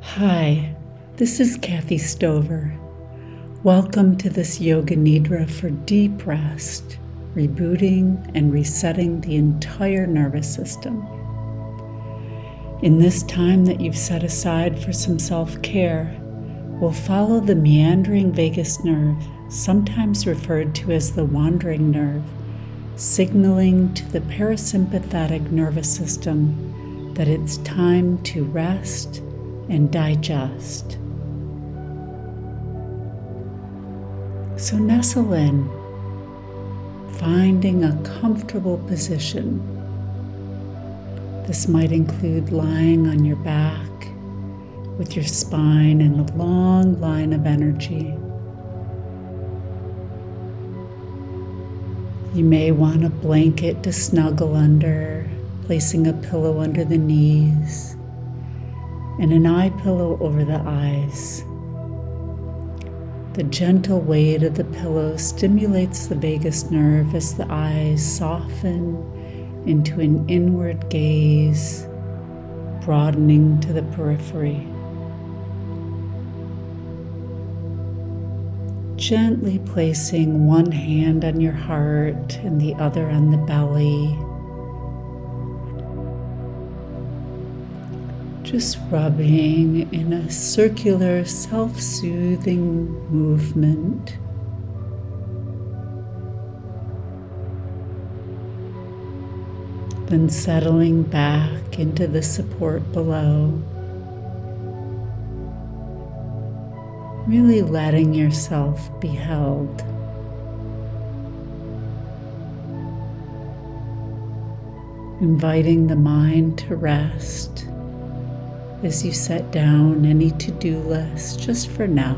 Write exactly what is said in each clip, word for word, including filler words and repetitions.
Hi, this is Kathy Stover. Welcome to this Yoga Nidra for deep rest, rebooting and resetting the entire nervous system. In this time that you've set aside for some self-care, we'll follow the meandering vagus nerve, sometimes referred to as the wandering nerve, signaling to the parasympathetic nervous system that it's time to rest and digest. So nestle in, finding a comfortable position. This might include lying on your back with your spine in a long line of energy. You may want a blanket to snuggle under, placing a pillow under the knees and an eye pillow over the eyes. The gentle weight of the pillow stimulates the vagus nerve as the eyes soften into an inward gaze, broadening to the periphery. Gently placing one hand on your heart and the other on the belly. Just rubbing in a circular, self-soothing movement. Then settling back into the support below. Really letting yourself be held. Inviting the mind to rest as you set down any to-do list just for now,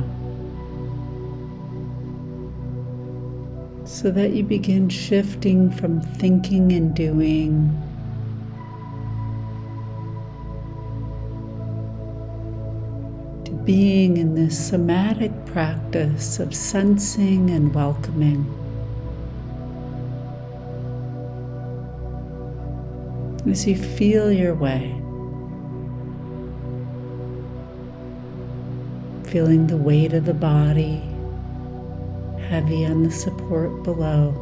so that you begin shifting from thinking and doing to being in this somatic practice of sensing and welcoming. As you feel your way, feeling the weight of the body heavy on the support below,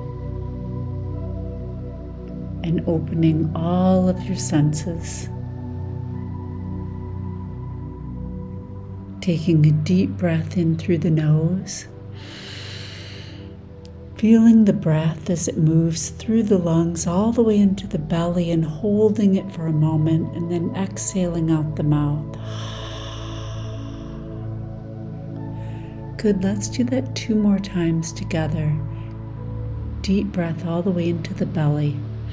and opening all of your senses. Taking a deep breath in through the nose, feeling the breath as it moves through the lungs all the way into the belly and holding it for a moment, and then exhaling out the mouth. Good, let's do that two more times together. Deep breath all the way into the belly.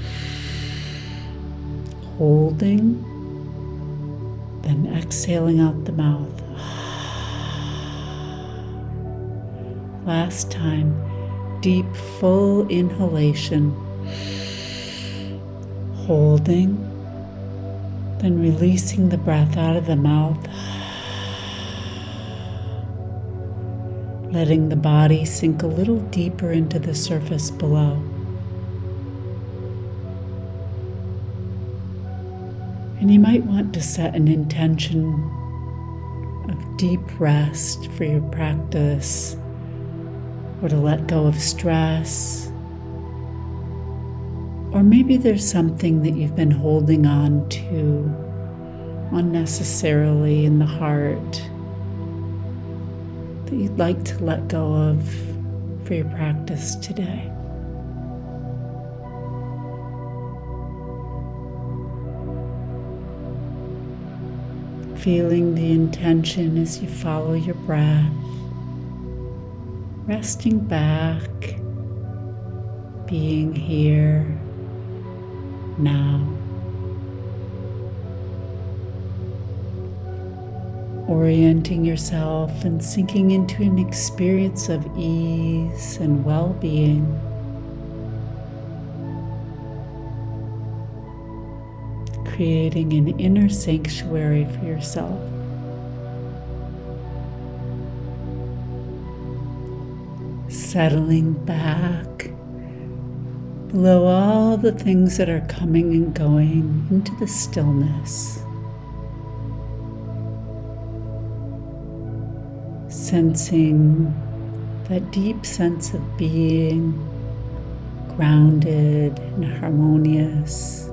Holding, then exhaling out the mouth. Last time, deep, full inhalation. Holding, then releasing the breath out of the mouth. Letting the body sink a little deeper into the surface below. And you might want to set an intention of deep rest for your practice, or to let go of stress. Or maybe there's something that you've been holding on to unnecessarily in the heart that you'd like to let go of for your practice today. Feeling the intention as you follow your breath, resting back, being here, now. Orienting yourself and sinking into an experience of ease and well-being. Creating an inner sanctuary for yourself. Settling back below all the things that are coming and going into the stillness. Sensing that deep sense of being grounded and harmonious.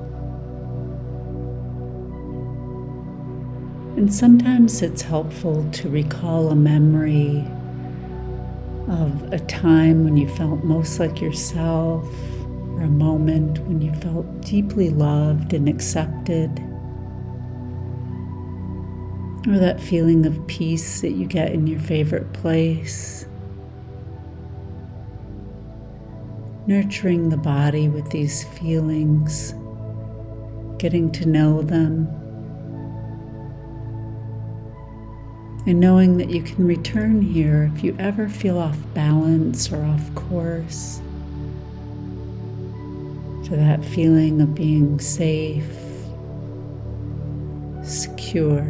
And sometimes it's helpful to recall a memory of a time when you felt most like yourself, or a moment when you felt deeply loved and accepted, or that feeling of peace that you get in your favorite place. Nurturing the body with these feelings, getting to know them, and knowing that you can return here if you ever feel off balance or off course, to that feeling of being safe, secure.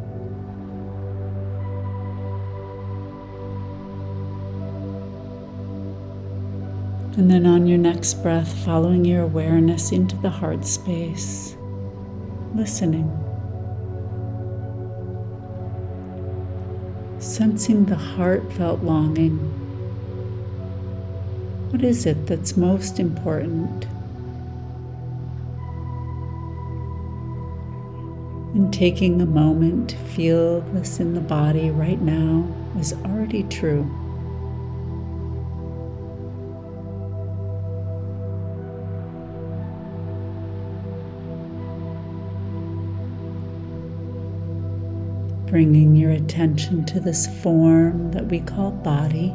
And then on your next breath, following your awareness into the heart space, listening. Sensing the heartfelt longing. What is it that's most important? And taking a moment to feel this in the body right now is already true. Bringing your attention to this form that we call body.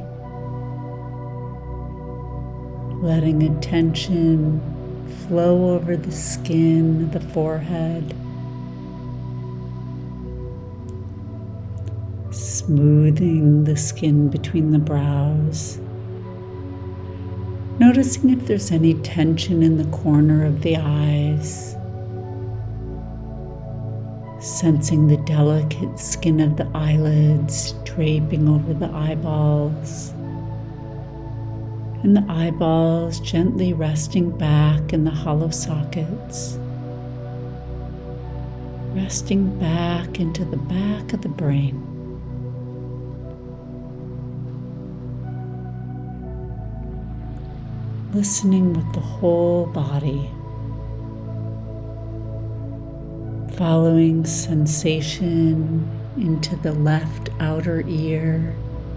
Letting attention flow over the skin, the forehead. Smoothing the skin between the brows. Noticing if there's any tension in the corner of the eyes. Sensing the delicate skin of the eyelids draping over the eyeballs, and the eyeballs gently resting back in the hollow sockets, resting back into the back of the brain. Listening with the whole body. Following sensation into the left outer ear,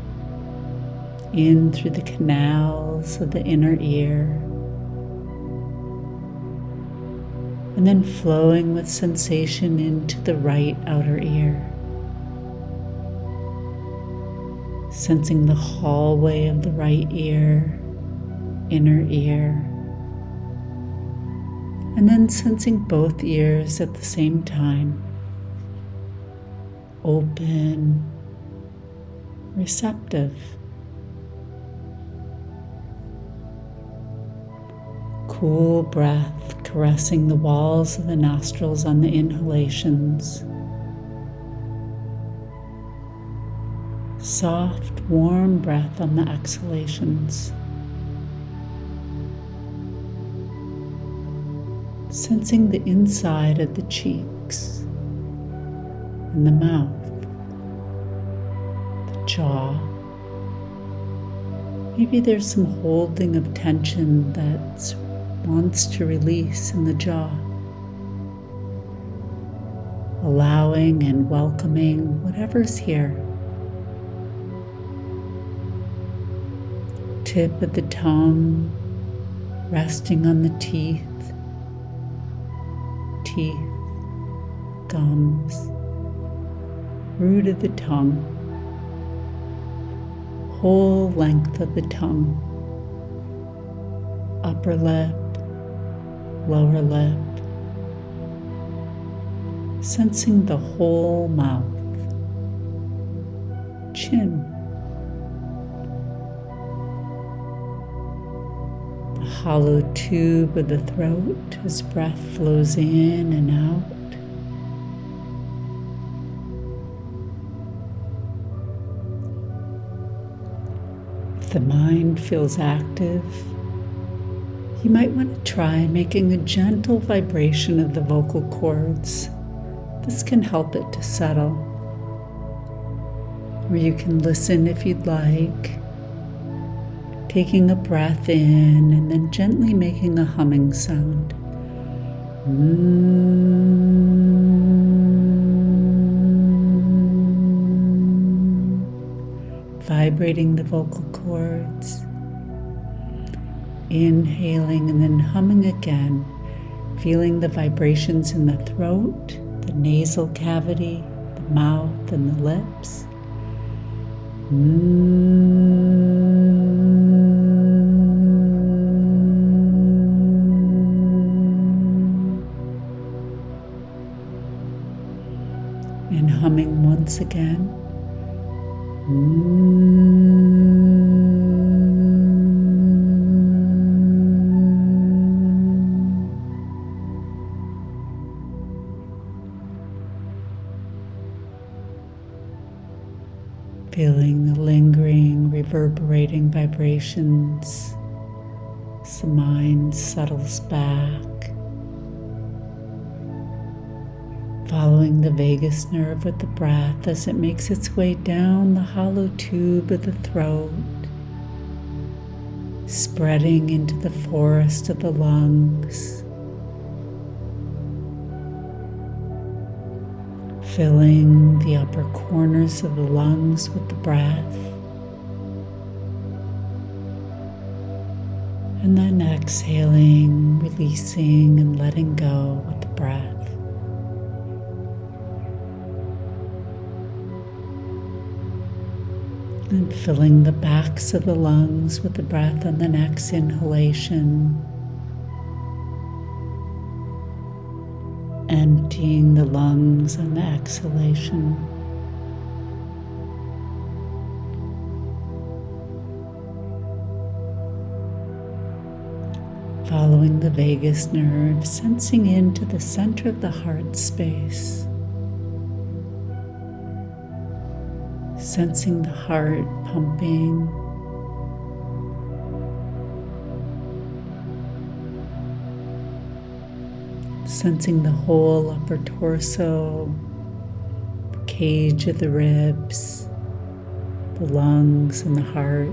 in through the canals of the inner ear, and then flowing with sensation into the right outer ear. Sensing the hallway of the right ear, inner ear, and then sensing both ears at the same time, open, receptive. Cool breath caressing the walls of the nostrils on the inhalations. Soft, warm breath on the exhalations. Sensing the inside of the cheeks and the mouth, the jaw. Maybe there's some holding of tension that wants to release in the jaw. Allowing and welcoming whatever's here. Tip of the tongue resting on the teeth. Teeth, gums, root of the tongue, whole length of the tongue, upper lip, lower lip, sensing the whole mouth, chin, hollow tube of the throat as breath flows in and out. If the mind feels active, you might want to try making a gentle vibration of the vocal cords. This can help it to settle. Or you can listen if you'd like, taking a breath in and then gently making a humming sound. Mm. Vibrating the vocal cords. Inhaling and then humming again, feeling the vibrations in the throat, the nasal cavity, the mouth, and the lips. Mm. And humming once again. Mm. Feeling the lingering, reverberating vibrations as the mind settles back. Following the vagus nerve with the breath as it makes its way down the hollow tube of the throat, spreading into the forest of the lungs, filling the upper corners of the lungs with the breath, and then exhaling, releasing, and letting go with the breath. And filling the backs of the lungs with the breath on the next inhalation. Emptying the lungs on the exhalation. Following the vagus nerve, sensing into the center of the heart space. Sensing the heart pumping. Sensing the whole upper torso, the cage of the ribs, the lungs and the heart.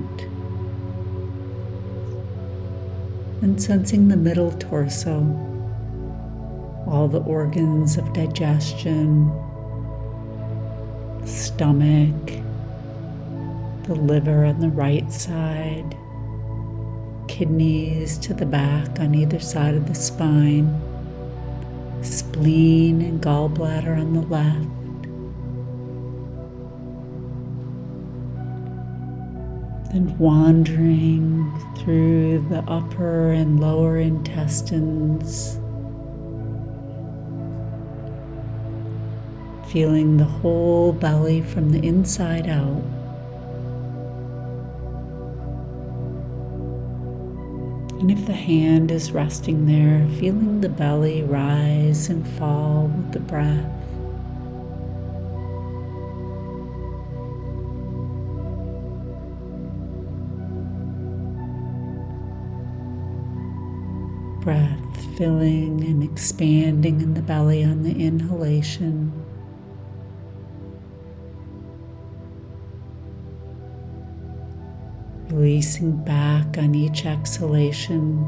And sensing the middle torso, all the organs of digestion, the stomach, the liver on the right side, kidneys to the back on either side of the spine, spleen and gallbladder on the left. Then wandering through the upper and lower intestines, feeling the whole belly from the inside out. And if the hand is resting there, feeling the belly rise and fall with the breath. Breath filling and expanding in the belly on the inhalation. Releasing back on each exhalation.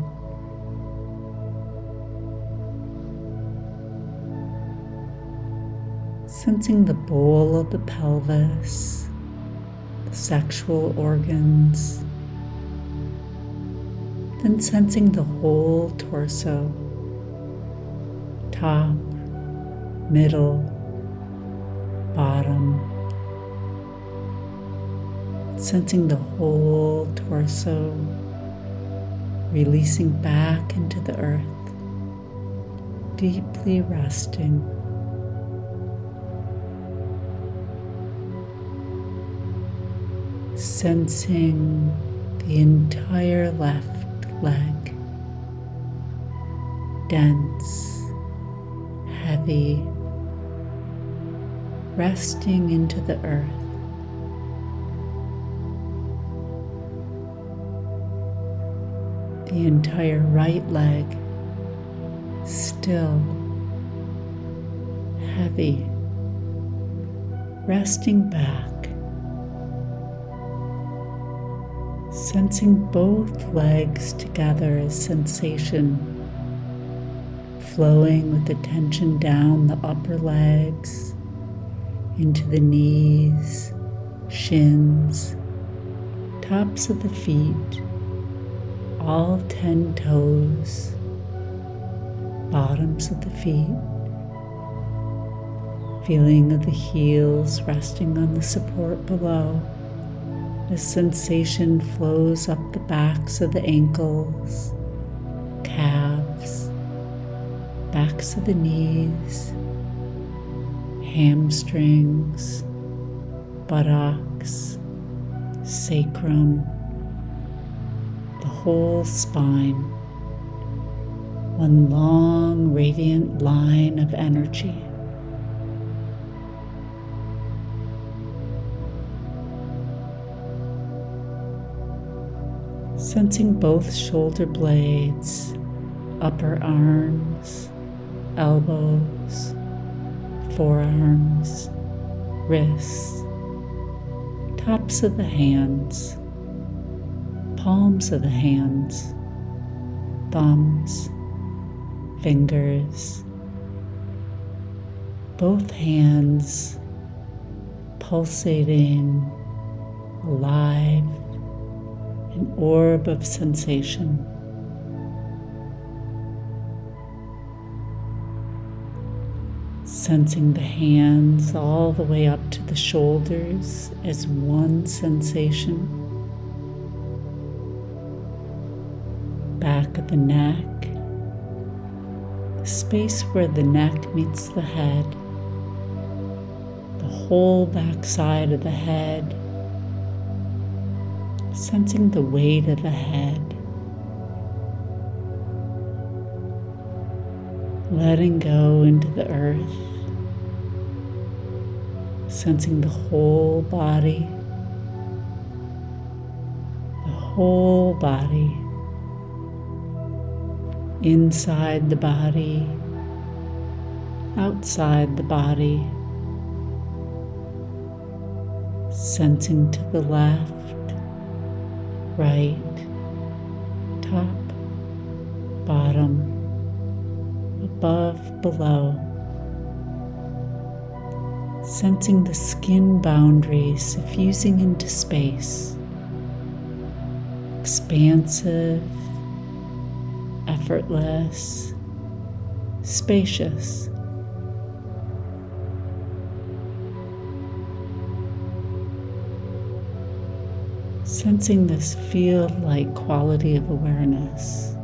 Sensing the bowl of the pelvis, the sexual organs. Then sensing the whole torso, top, middle, bottom. Sensing the whole torso, releasing back into the earth, deeply resting. Sensing the entire left leg, dense, heavy, resting into the earth. The entire right leg, still, heavy, resting back, Sensing both legs together as sensation, flowing with the tension down the upper legs, into the knees, shins, tops of the feet, all ten toes, bottoms of the feet, feeling of the heels resting on the support below. The sensation flows up the backs of the ankles, calves, backs of the knees, hamstrings, buttocks, sacrum, the whole spine, one long radiant line of energy. Sensing both shoulder blades, upper arms, elbows, forearms, wrists, tops of the hands, palms of the hands, thumbs, fingers, both hands pulsating, alive, an orb of sensation. Sensing the hands all the way up to the shoulders as one sensation. Back of the neck, the space where the neck meets the head, the whole back side of the head, sensing the weight of the head, letting go into the earth, sensing the whole body, the whole body, inside the body, outside the body, sensing to the left, right, top, bottom, above, below, sensing the skin boundaries suffusing into space, expansive, effortless, spacious. Sensing this field-like quality of awareness.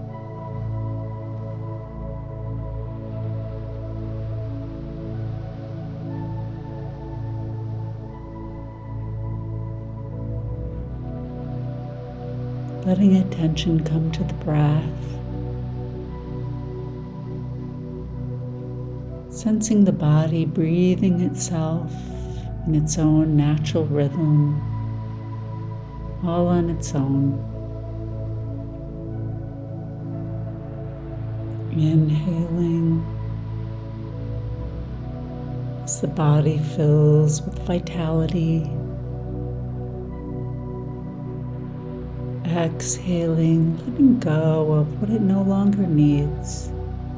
Letting attention come to the breath. Sensing the body breathing itself in its own natural rhythm, all on its own. Inhaling as the body fills with vitality. Exhaling, letting go of what it no longer needs.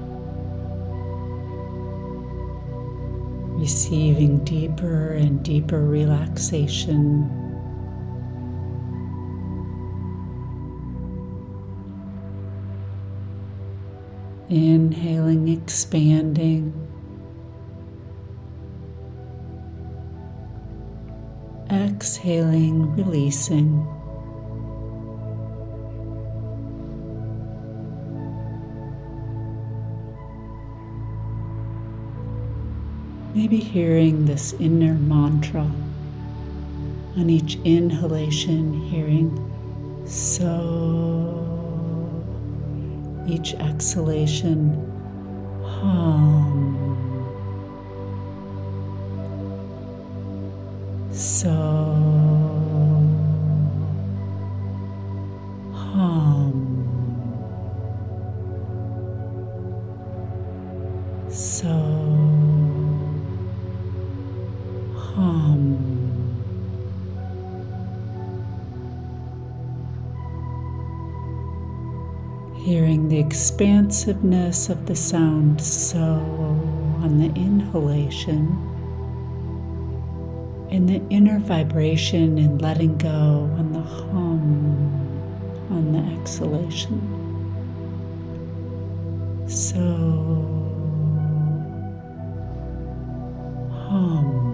Receiving deeper and deeper relaxation. Inhaling, expanding. Exhaling, releasing. Maybe hearing this inner mantra on each inhalation, hearing so. Each exhalation, hum. So, hum. So, hum. Hearing the expansiveness of the sound so on the inhalation, and the inner vibration and letting go on the hum on the exhalation. So hum.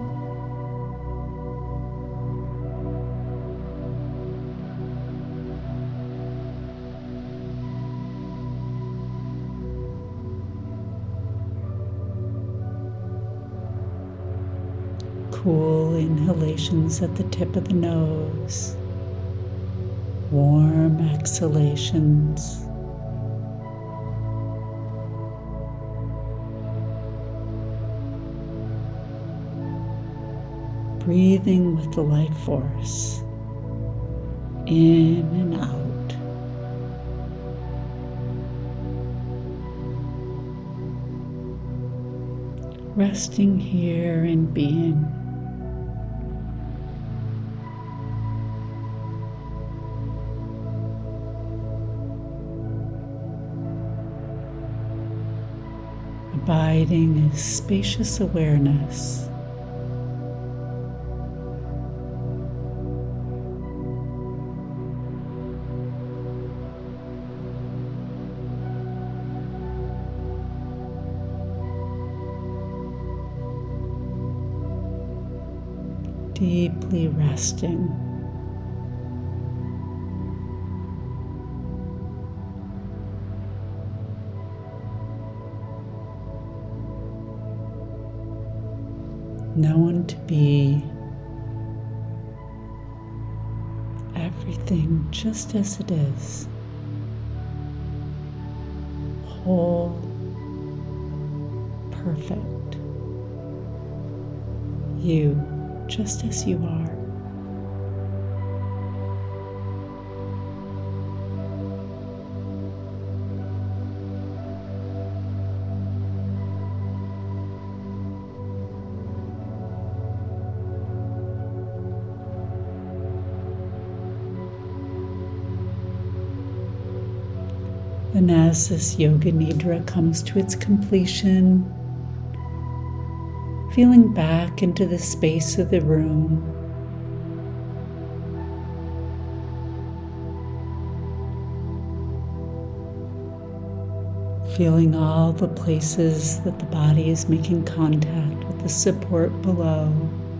Cool inhalations at the tip of the nose, warm exhalations. Breathing with the life force in and out. Resting here and being. Abiding is spacious awareness. Deeply resting. Known to be everything just as it is, whole, perfect, you just as you are. And as this Yoga Nidra comes to its completion, feeling back into the space of the room, feeling all the places that the body is making contact with the support below,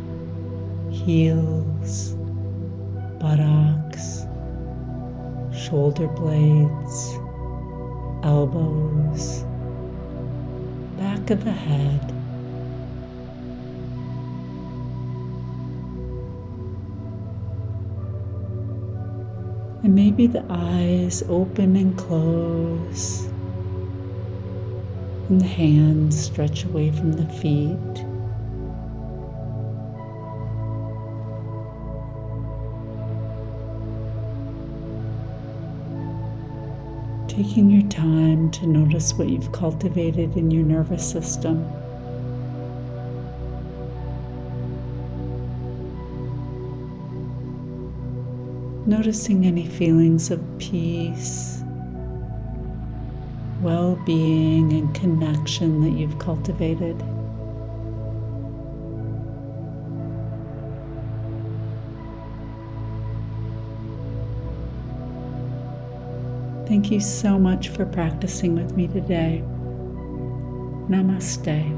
heels, buttocks, shoulder blades, elbows, back of the head, and maybe the eyes open and close, and the hands stretch away from the feet. Taking your time to notice what you've cultivated in your nervous system. Noticing any feelings of peace, well-being, and connection that you've cultivated. Thank you so much for practicing with me today. Namaste.